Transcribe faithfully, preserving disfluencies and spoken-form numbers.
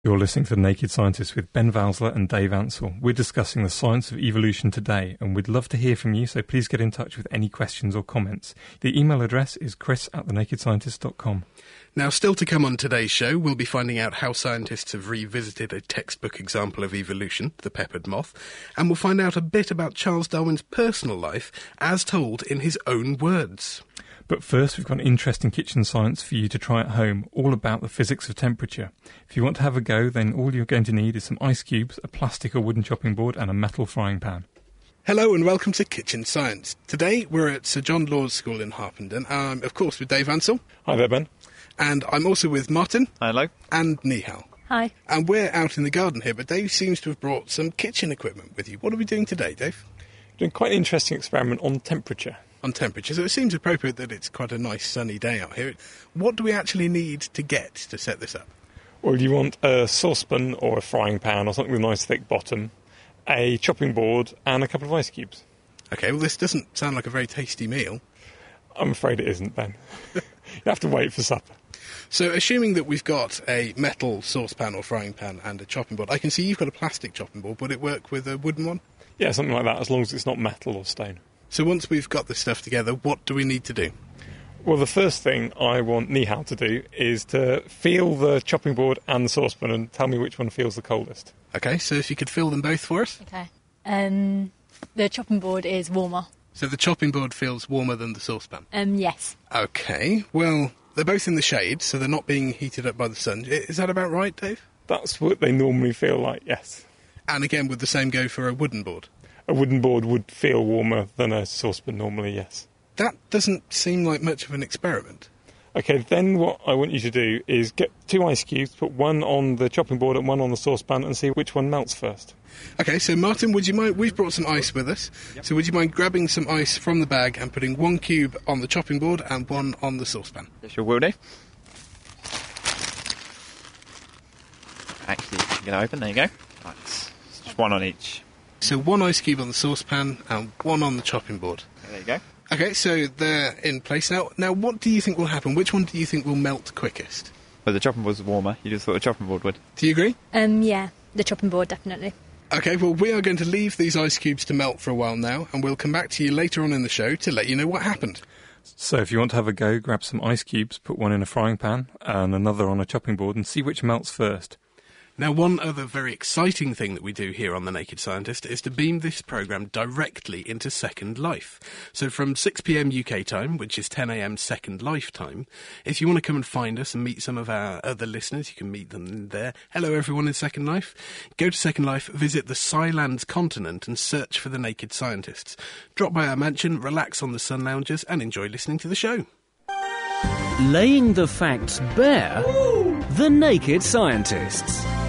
You're listening to The Naked Scientist with Ben Valsler and Dave Ansell. We're discussing the science of evolution today, and we'd love to hear from you, so please get in touch with any questions or comments. The email address is chris at the naked scientist dot com. Now, still to come on today's show, we'll be finding out how scientists have revisited a textbook example of evolution, the peppered moth, and we'll find out a bit about Charles Darwin's personal life, as told in his own words. But first, we've got an interesting kitchen science for you to try at home, all about the physics of temperature. If you want to have a go, then all you're going to need is some ice cubes, a plastic or wooden chopping board, and a metal frying pan. Hello and welcome to Kitchen Science. Today we're at Sir John Lawes School in Harpenden. I'm, of course, with Dave Ansell. Hi there, Ben. And I'm also with Martin. Hello. And Nihal. Hi. And we're out in the garden here, but Dave seems to have brought some kitchen equipment with you. What are we doing today, Dave? Doing quite an interesting experiment on temperature. On temperature. So it seems appropriate that it's quite a nice sunny day out here. What do we actually need to get to set this up? Well, you want a saucepan or a frying pan or something with a nice thick bottom, a chopping board and a couple of ice cubes. OK, well, this doesn't sound like a very tasty meal. I'm afraid it isn't, Ben. You have to wait for supper. So, assuming that we've got a metal saucepan or frying pan and a chopping board, I can see you've got a plastic chopping board. Would it work with a wooden one? Yeah, something like that, as long as it's not metal or stone. So once we've got this stuff together, what do we need to do? Well, the first thing I want Nihal to do is to feel the chopping board and the saucepan and tell me which one feels the coldest. OK, so if you could feel them both for us. Okay. Um, the chopping board is warmer. So the chopping board feels warmer than the saucepan? Um, yes. OK, well, they're both in the shade, so they're not being heated up by the sun. Is that about right, Dave? That's what they normally feel like, yes. And again, would the same go for a wooden board? A wooden board would feel warmer than a saucepan normally, yes. That doesn't seem like much of an experiment. OK, then what I want you to do is get two ice cubes, put one on the chopping board and one on the saucepan and see which one melts first. OK, so Martin, would you mind... We've brought some ice with us. Yep. So would you mind grabbing some ice from the bag and putting one cube on the chopping board and one on the saucepan? Yes, sure will do. Actually, you can open. There you go. Right, just one on each. So one ice cube on the saucepan and one on the chopping board. There you go. OK, so they're in place now. Now, what do you think will happen? Which one do you think will melt quickest? Well, the chopping board's warmer. You just thought the chopping board would. Do you agree? Um, yeah, the chopping board, definitely. OK, well, we are going to leave these ice cubes to melt for a while now, and we'll come back to you later on in the show to let you know what happened. So if you want to have a go, grab some ice cubes, put one in a frying pan and another on a chopping board and see which melts first. Now, one other very exciting thing that we do here on The Naked Scientist is to beam this programme directly into Second Life. So from six p m U K time, which is ten a m Second Life time, if you want to come and find us and meet some of our other listeners, you can meet them there. Hello, everyone in Second Life. Go to Second Life, visit the Scilands continent and search for The Naked Scientists. Drop by our mansion, relax on the sun loungers and enjoy listening to the show. Laying the facts bare, The Naked Scientists.